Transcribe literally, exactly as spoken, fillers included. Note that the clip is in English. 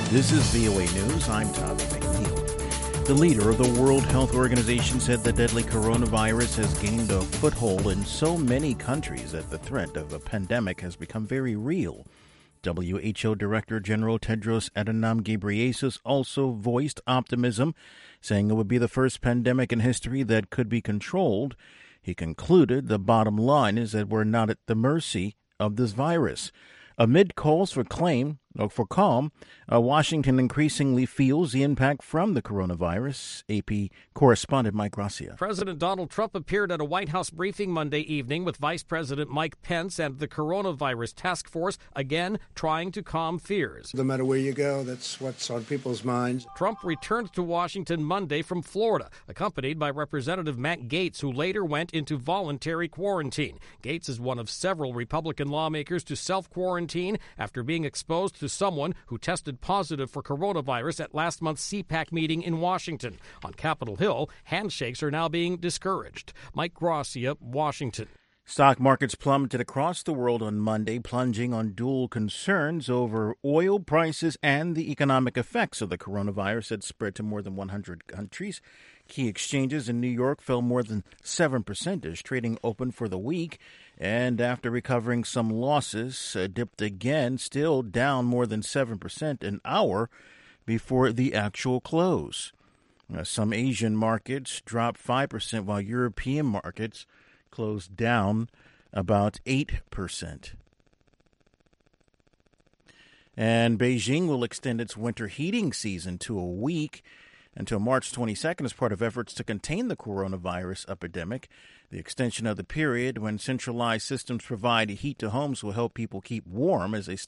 This is V O A News. I'm Tommy McNeil. The leader of the World Health Organization said the deadly coronavirus has gained a foothold in so many countries that the threat of a pandemic has become very real. W H O Director General Tedros Adhanom Ghebreyesus also voiced optimism, saying it would be the first pandemic in history that could be controlled. He concluded the bottom line is that we're not at the mercy of this virus. Amid calls for claim or for calm, uh, Washington increasingly feels the impact from the coronavirus. A P correspondent Mike Gracia. President Donald Trump appeared at a White House briefing Monday evening with Vice President Mike Pence and the coronavirus task force, again trying to calm fears. No matter where you go, that's what's on people's minds. Trump returned to Washington Monday from Florida, accompanied by Representative Matt Gaetz, who later went into voluntary quarantine. Gaetz is one of several Republican lawmakers to self-quarantine after being exposed to someone who tested positive for coronavirus at last month's C PAC meeting in Washington. On Capitol Hill, handshakes are now being discouraged. Mike Gracia, Washington. Stock markets plummeted across the world on Monday, plunging on dual concerns over oil prices and the economic effects of the coronavirus that spread to more than one hundred countries. Key exchanges in New York fell more than seven percent as trading opened for the week, and after recovering some losses, uh, dipped again, still down more than seven percent an hour before the actual close. Uh, some Asian markets dropped five percent, while European markets closed down about eight percent. And Beijing will extend its winter heating season to a week until March twenty-second as part of efforts to contain the coronavirus epidemic. The extension of the period when centralized systems provide heat to homes will help people keep warm as they